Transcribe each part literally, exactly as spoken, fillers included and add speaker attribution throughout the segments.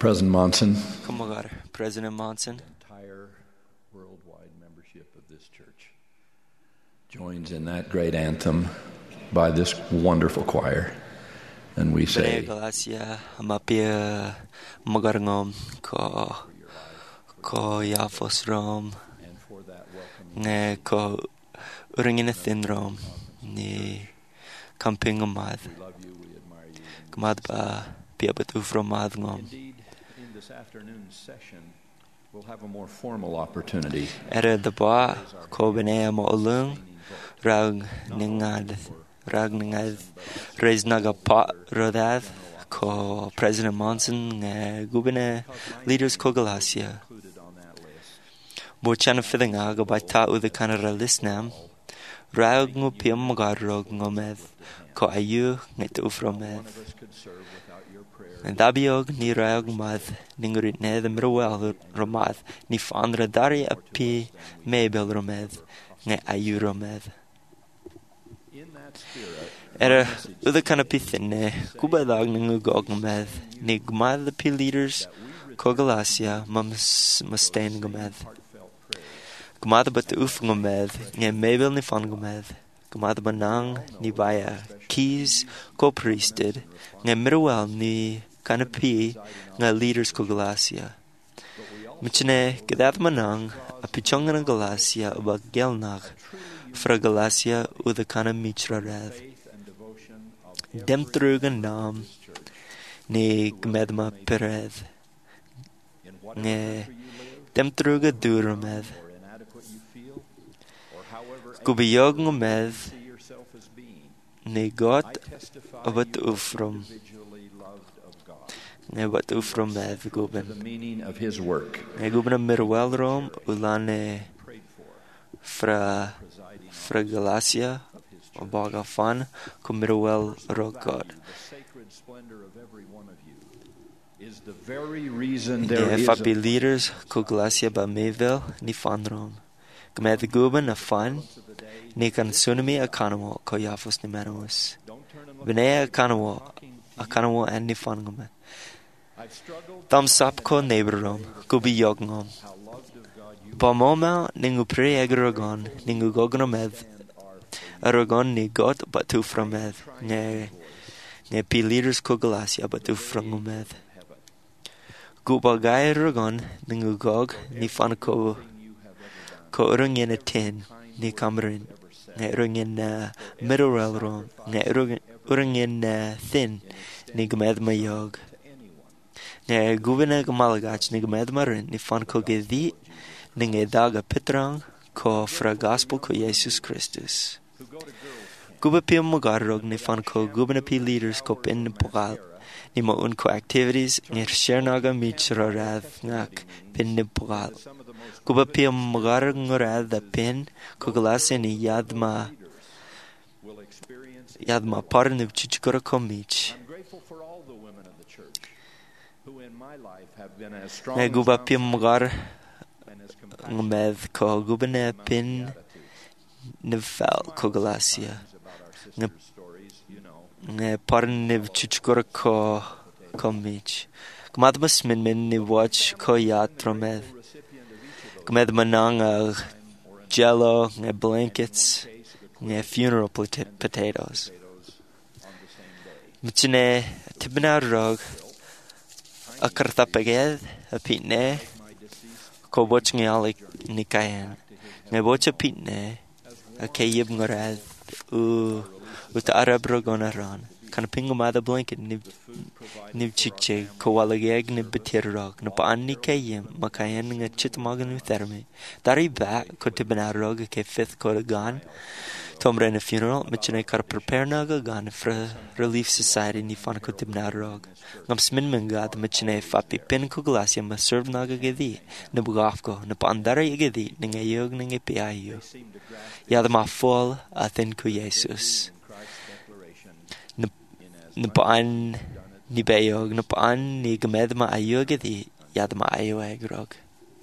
Speaker 1: President Monson.
Speaker 2: Kumagar, President Monson.
Speaker 1: Entire worldwide membership of this church joins in that great anthem by this wonderful choir. And we say,
Speaker 2: Galacia, Mapia, Magarngom, Ko, Ko Yafos Rom, Ne Ko Uringinathin Rom, Ni Camping Mad, Gmadba, Piabat Ufro Madngom.
Speaker 1: Indeed, in this afternoon's session, we'll have a more formal opportunity.
Speaker 2: Era the Ba, Ko Benea Molung, Rag Ningad. Ragningad Reis Naga Pot Rodad Ko President Monson Gubine Leaders Ko Galacia Bochana Filling Aga by Ta with the Canada Listnam Ragnu Piam Magarog Ngomed Ko Ayu Net Ufromed and Dabiog Ni Rag Mad Ningurit Ne the Mirwell Romad Ni Fandra Dari Api Mabel Romed Ne Ayu Romed Era the canapithine, Kubadag Ningugog Med, Nigmad the P leaders, Kogalacia, Mums Mustain Gomed. Gmad but Ufgomed, Ne Mabel Nifangomed, Gmad Banang, Nibaya, Keys, Co priested, Ne Mirwell ni Canapi, Ne leaders Kogalacia. Michene, Gadat Manang, a Pichongan Galacia about Gelnag. Fra Galacia udakana mitra rev. Dem trugen nam ne gmedma perev. Ne dem truga durumev. Gubiyog med ne got abat ufrom. Ne bat ufrom med guben.
Speaker 1: The meaning of his work.
Speaker 2: Ne guben mirwel rom ulane fra Fra Galacia, Obaga Fan, Kumirwell Rock God. Ne Fabi leaders, Kuglacia ba Mayville, ni Fanrom. Gmed Guban a Fan, ni kan Sunami a Kanamo, Koyafos ni Manus. Benea a Kanamo, a Kanamo and ni Fangome. Thumbs up ko neighborom, Gubi Yognom. Pomoma ningu pre agrogon ningu gogonomed aragon ni got batu fromed ne ne pi leaders ko Galacia batu fromed gubagai aragon ningu gog ni fan ko ko urungen a tin ni kamrin ne urungen middle ron ne urungen thin ni gmed mayog ne gubina gamalagach ni gmed marin ni fan ko gedi Ninge daga pitrang ko fra gospel ko Jesus Christus. Guba pi magarrog ni fan ko gubna pi leaders ko pin pogal ni mo un ko activities ngir shernaga michra rath ngak pin pogal. Guba pi magarrog ngorad da pin ko Galacia ni yadma yadma parniv chichkora ko mich. Ne guba pi magar Ngmed ko gubene pin nefal ko Galacia. Nge parn nev chuchkor ko komich. Gmad masmin min ni watch ko yatromed. Gmed manang jello, nge blankets, nge funeral potatoes. Michine tibna rog a kartapaged a pitne. Ko watch ngali nikayan. Ne watch a pitne. A kayib ngorad. U ut Arab rogonaran. Kan pingo mada blanket nib nib chiche. Ko walageg nib betirrog. Ne paan ni kayim. Makayan nga chitmagan utherme. Dari ba ko tibanarog ke fifth ko gan. Tomre in a funeral. Michine kar prepare naga gan for Relief Society ni fan ko tibanarog. Ngam smin mengad michine fapi pin ko Galacia ma serve naga gedi. Ne bugafko. Ne pandara gedi. Ninga yog ninga piayo. Yada ma full athin ko Jesus. Ne paan ni bayog. Ne paan ni gamed ma ayo gedi. Yada ma ayo agrog.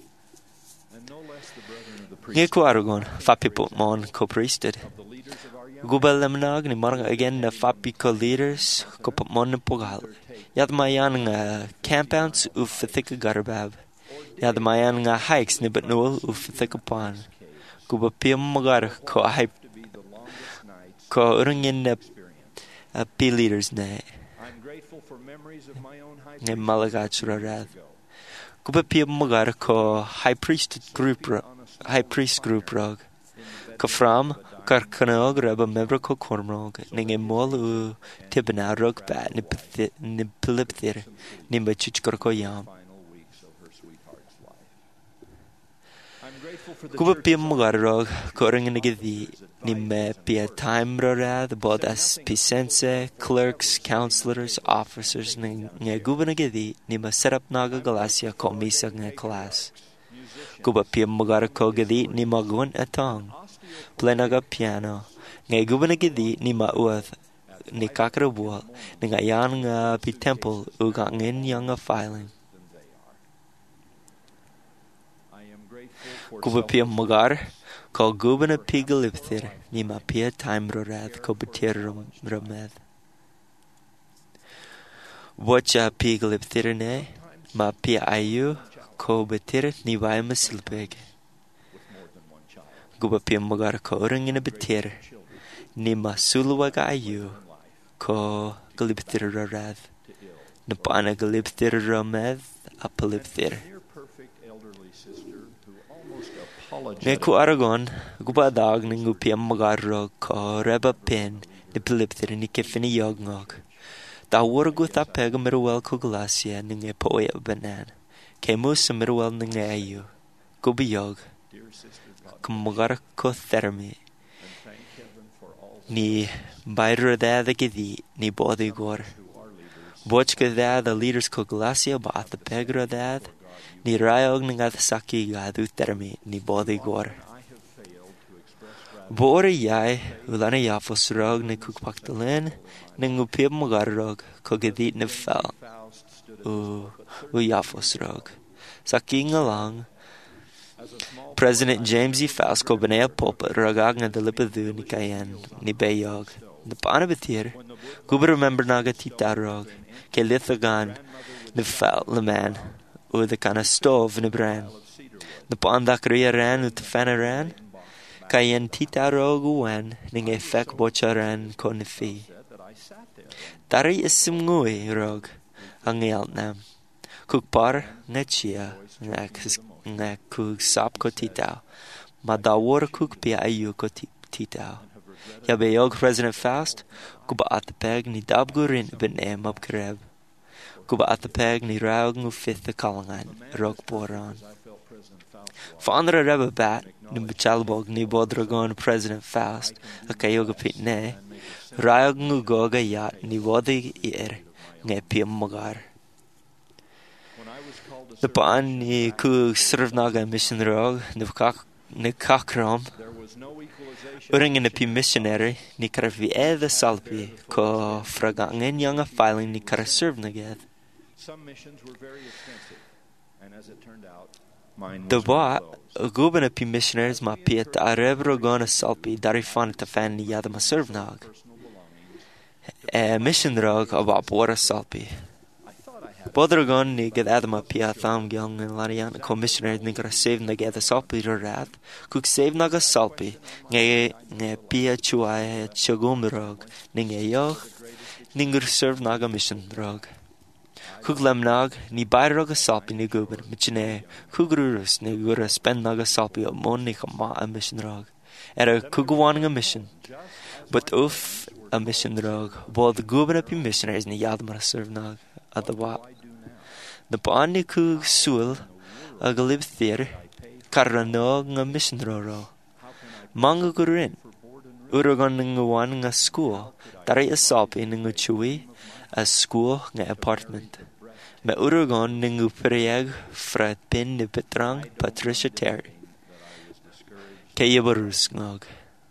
Speaker 2: Nge ko aragon. Fapi put mon ko priested. Gubal lemnag ni marang again na fapi ko leaders ko put mon pogal. Yad mayan nga campouts ufithika garbab. Yad mayan nga hikes nibat noel ufithika pan. Kuba pia magar ko ay ko urangin na pi leaders na. Ngay malagachura rad. Kuba pia magar ko high priest group high priest group rog. Ko from Karkanog raba membro ko kormrog ninge mol u tibnarog ba ni ni pilipthir ni machuchkor ko yam. Kuba pia magarog ko ringin gidi ni me pia time rorad bod as pisense clerks counselors officers nge guba gidi ni ma setup naga galasia ko misa nge class. Kuba pia magarog ko gidi ni magwan atong. Plenaga piano ngay guba gidi ni mauath ni kakrabual ni ngayan nga pi temple uga ngin yang a filing. Kuba pia magar ko guba na pigalipthir ni ma pia time rorad ko betir ramed. Wacha pigalipthir ne ma pia ayu ko betir ni vay masilpeg. Guba pia magar ko orang ina betir ni masuluwaga ayu ko galipthir rarad. Napana galipthir ramed apalipthir. Ngay ku Aragon, guba dag ningu pia magar ro ko reba pen ni palipthir ni kifini yogngog. Da wargu tha pega mirwel ko glacia ninge poya banan. Ke musa mirwel ninge ayu. Guba yog. Kumagar ko thermi ni bayra da the gidi ni body gor bochka da the leaders ko glacia ba the pegra da ni rayog ninga saki ga du thermi ni body gor bor yai ulana yafos rog ni kukpaktalen ningu pib magarog ko gidi ni fell u u yafos rog saki ngalang President James E. Faust ko banaya pulpit ragag nga dalipadu ni kayan ni bayog. Napana betir, guba remember naga titarog, ke lithagan ni fal leman, u the kana stove ni bran. Napan dakriya ran u tafana ran, kayan titarog uwan, ning e fek bocha ran ko ni fi. Dari isim ngui rog, ang yalnam. Kukpar nga chia, nga nga kug sap ko titaw. Madawar kug pia ayu ko titaw. Yabayog President Faust, kuba atapeg ni dabgurin benem abkreb. Kuba atapeg ni raug ngu fifth the kalangan, rog boran. Fandra reba bat, ni bachalbog ni bodragon President Faust, a kayoga pitne, raug ngu goga yat ni wadi ir, nga pia magar. Napaan ni ku servnaga mission rog ni kakram uring na pi missionary ni karavi eda salpi ko fragangin yang a filing ni kara servnagad. Daba guba na pi missionaries ma piet arebro gona salpi dari fan ta fan ni yada ma servnag. E mission rog aba bora salpi. Bodragon ni gad adama pia tham gyong en larian commissioner ni gara save na gada salpi rad kuk save naga salpi nge nge pia chuai chagum rog ni nge yo ningur serve naga mission rog kuk lam nag ni bayr rog salpi ni guben michne kugrurus ni gura spend naga salpi o mon ni kama a mission rog era kugwan a mission but uf a mission rog bod guben api missionaries ni yadmar serve nag adwa the bani ku sul a galib thir karano nga mission roro manga gurin urugon nga wan nga school tari asop in nga chui a school nga apartment me urugon nga prieg fra pin ni petrang Patricia Terry kaya barus ngog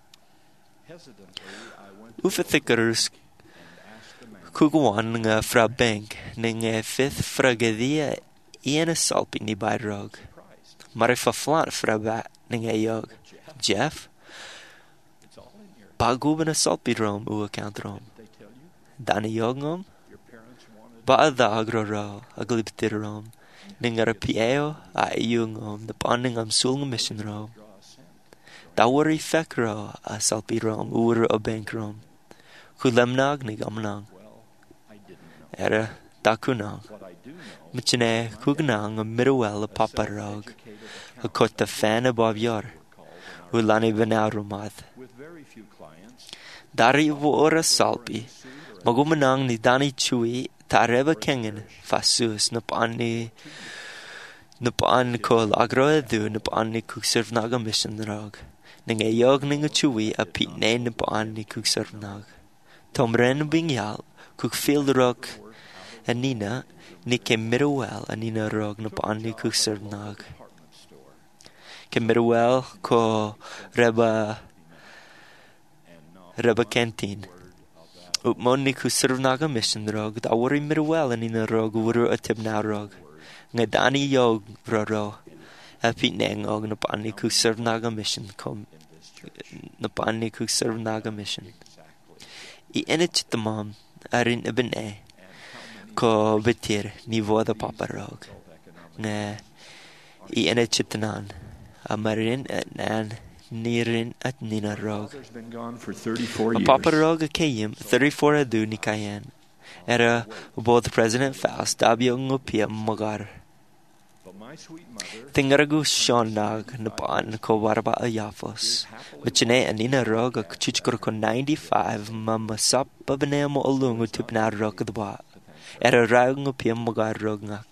Speaker 2: ufathikarus Kuguan nga fra bank ning e fifth fra gadia ian a salpi ni bayrog. Marifa flat fra bat ning e yog. Jeff? Baguban a salpi rom u account rom. Dani yog ngom? ba adha agro a glibtirom, ningar pieo a iungom, the bonding am sulng mission ro. Dawari fekro a salpirom, ur a bankrom. Kulemnag nigamnang. Era dakunang. Michine kugnang a middlewell a paparog. A cotta fan above yor. Ulani venaurumath. Dari ora salpi. Magumanang ni dani chui. Tareva kengen. Fasus napani. Napan ko lagro edu napani kuksirvnaga mission rog. Ning e yog ning a chui a pitne napan ni kuksirvnag. Tomren bingyal. Kuk fil rog. Anina. Ni ke middlewell anina rog napan ni kuksirvnag. Ke middlewell ko reba. Reba canteen. Upmon ni kuksirvnaga mission rog. Dawari middlewell anina rog uru a tibna rog. Nga dani yog ro a pitne ngog napan ni kuksirvnaga mission kom. Napan ni kuksirvnaga mission. I enichitamam arin ibne. Ko betir ni voda paparog. Nga I enichitanan. Amarin at nan nirin at ninarog. A paparog a kayim thirty-four adu nikayan. Era both President Faust dabyo ngupia magar. Tingaragu shondag napan ko warba ayafos. Bachine anina rog a kuchichkor ko ninety-five mama sap babane mo alungu tupna rog dwa. Era rag ngupia magar rog nga.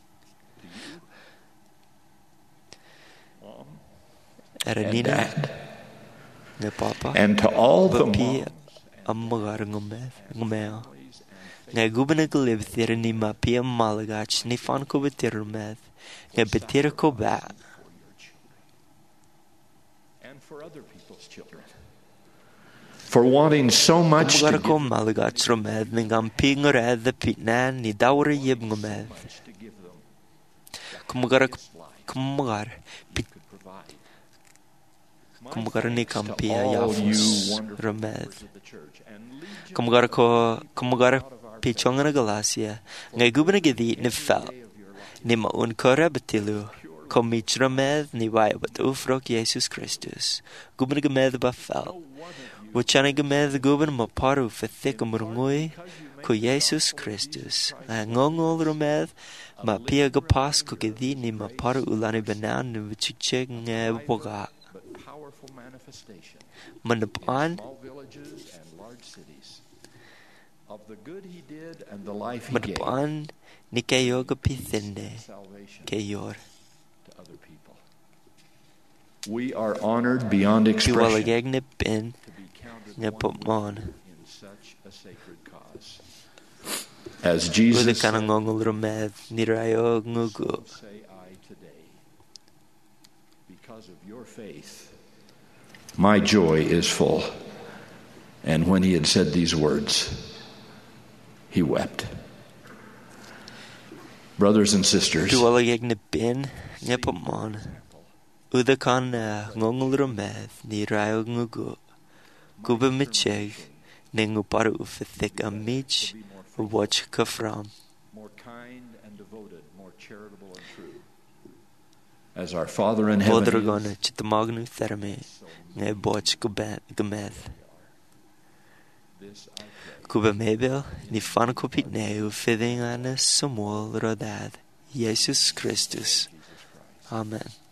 Speaker 2: Era nina nga papa.
Speaker 1: And to all the
Speaker 2: Bapi
Speaker 1: moms
Speaker 2: amagar ngume ngumeo. Nga gubana galib thira ni ma pia malagach ni fan ko betir med. Nga betir ko ba.
Speaker 1: and for other people's children, for wanting so much to
Speaker 2: Kumagar ko
Speaker 1: give,
Speaker 2: malagach romed ningam pingor ed the pitnan ni dawra yib ngumed.
Speaker 1: to give them
Speaker 2: Kumagar kumagar pit
Speaker 1: provide.
Speaker 2: kumagar ni kampi
Speaker 1: all you
Speaker 2: ayafos
Speaker 1: wonderful
Speaker 2: romed.
Speaker 1: members of the church and legion
Speaker 2: Kumagar ko kumagar pichonga galasia nga gubana gidi ni fel ni maun kora betilu komich romed ni vai bat ufrok Jesus Christus gubana gemed ba fel Wuchana gemed guban ma paru fethik umrungui ko Jesus Christus a ngongol romed ma pia gapas ko gidi ni ma paru ulani banan ni vichiche nge boga
Speaker 1: but powerful manifestation
Speaker 2: manapan
Speaker 1: in small villages and large cities of the good he did and the life he gave,
Speaker 2: manapan ni kayo gapithende
Speaker 1: salvation
Speaker 2: kayor
Speaker 1: to other people. We are honored beyond expression
Speaker 2: piwalagag ni pin
Speaker 1: to be counted
Speaker 2: nga
Speaker 1: one
Speaker 2: pomon
Speaker 1: in such a sacred cause. As Jesus
Speaker 2: Uda
Speaker 1: said,
Speaker 2: kana ngongol romed ni rayo ngugu
Speaker 1: say I today, because of your faith, my joy is full. And when he had said these words, he wept. Brothers and sisters,
Speaker 2: piwalagag ni pin nga pomon Uda kana ngongol romed ni rayo ngugu Kuba micheg ningu paru ufithik amich watch kafram
Speaker 1: more kind and devoted, more charitable and true. As our Father in heaven
Speaker 2: Odragona
Speaker 1: is,
Speaker 2: chitamagnu therme nga watch gameth
Speaker 1: this I pray.
Speaker 2: Kuba mebel ni fan kopit ne ufithing ana samol rodad Jesus Christus. Amen.